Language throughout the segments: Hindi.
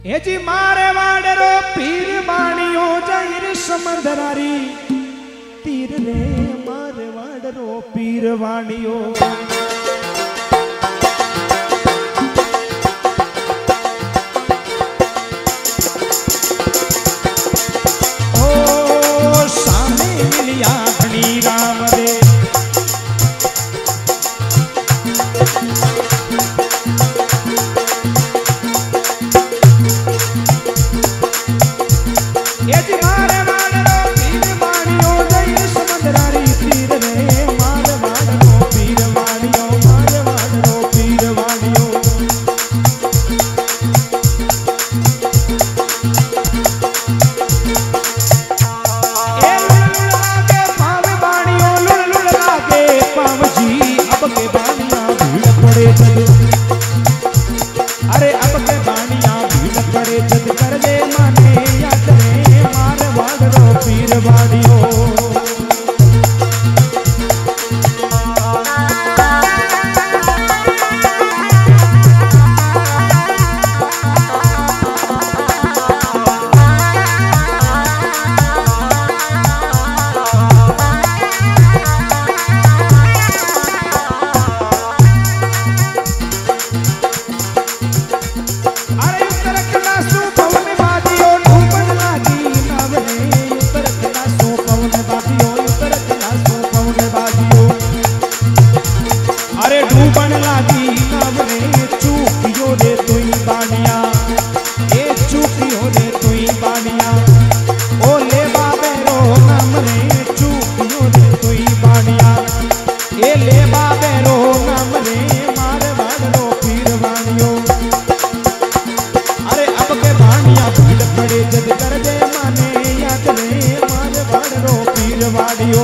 ए जी मारे वाडरो पीर बाणियो जाहिर समंदरारी तीर रे मारे वाडरो पीर बाणियो ओ सामे मिलिया घणी राम दे अरे अब के बानिया भीड़ पड़े जद कर दे माने याद रे मार वाडरो पीर बाड़ियो डूबन लागी नवरे चूकियो रे तुई बानिया ए चूकियो रे तुई बानिया ओ ले बाबे रो नमरे चूकियो रे तुई बानिया ए ले बाबे रो नमरे मार वाडरो पीर बानियो अरे अब के बानिया भीड़ पड़े जद कर दे माने याद रे मार वाडरो पीर बानियो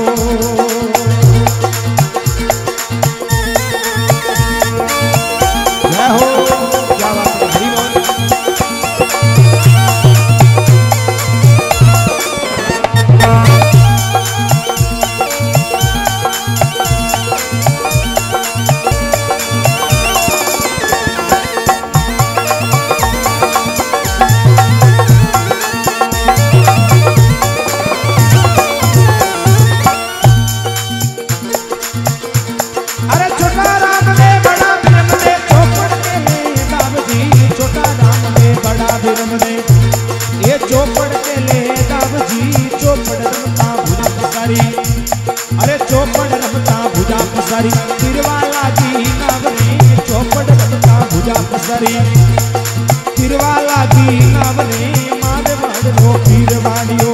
ये चौपड़ के ले दावजी चौपड़ रमता भुजा पसारी अरे चौपड़ रमता भुजा पसारी तिरवाला जी नावने चौपड़ रमता भुजा पसारी तिरवाला जी नावने मार वाडरो पीर बाड़ियो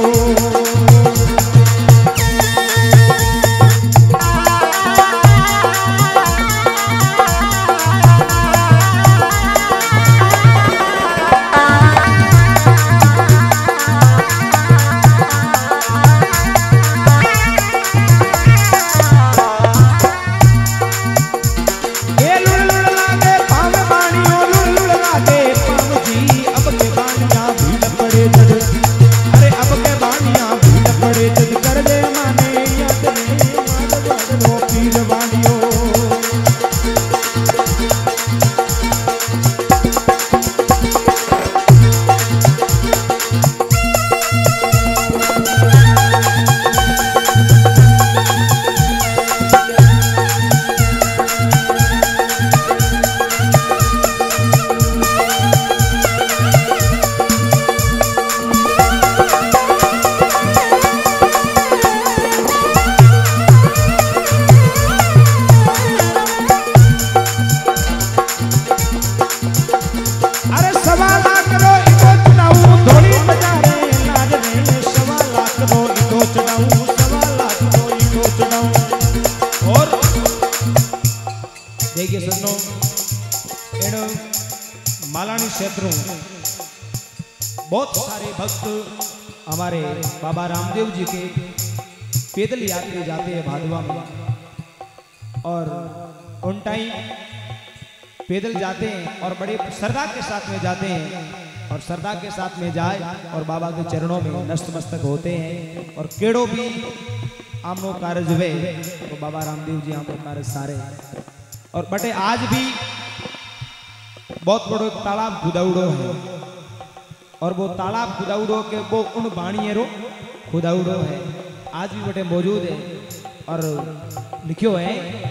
देखिए सुनो एड़ो मालानी क्षेत्रों बहुत सारे भक्त हमारे बाबा रामदेव जी के पैदल यात्री जाते हैं भादवा में और उन टाइम पैदल जाते हैं और बड़े श्रद्धा के साथ में जाते हैं और श्रद्धा के साथ में जाए और बाबा के चरणों में नतमस्तक होते हैं और केड़ो भी आमनो कारज वे तो बाबा रामदेव जी आमनो कारज सारे और बटे आज भी बहुत बड़ो तालाब खुदाउड़ो है और वो तालाब खुदाउड़ो के वो उन बाणियरो खुदाउड़ो है, आज भी बटे मौजूद है। और लिखियो है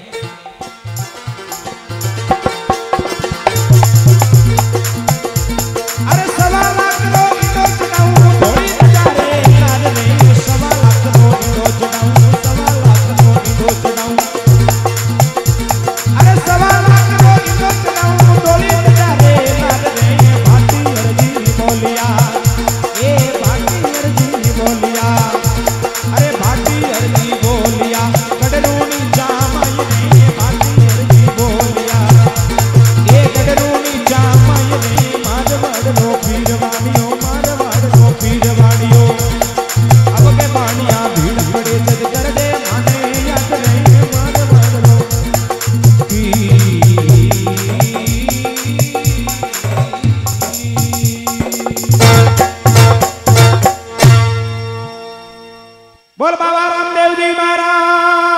अरे 1.25 लाख नो ईटो चढ़ाऊं थोड़ी नजारे लाल रे, 1.25 लाख नो ईटो चढ़ाऊं 1.25 लाख नो ईटो चढ़ाऊं, अरे 1.25 लाख नो ईटो चढ़ाऊं थोड़ी नजारे लाल रे, भाटी अर्जी बोलिया ए भाटी अर्जी बोलिया, अरे भाटी अर्जी बोलिया गडरूनी जामाई रे, भाटी अर्जी बोलिया ए गडरूनी जामाई रे, मारवाड़ नो पीरवाड़ियो मारवाड़ नो पीरवाड़ियो, अब के बाणिया भीड़ पड़े जग कर दे माने याद रे, मारवाड़ नो बोल बाबा रामदेव जी महाराज।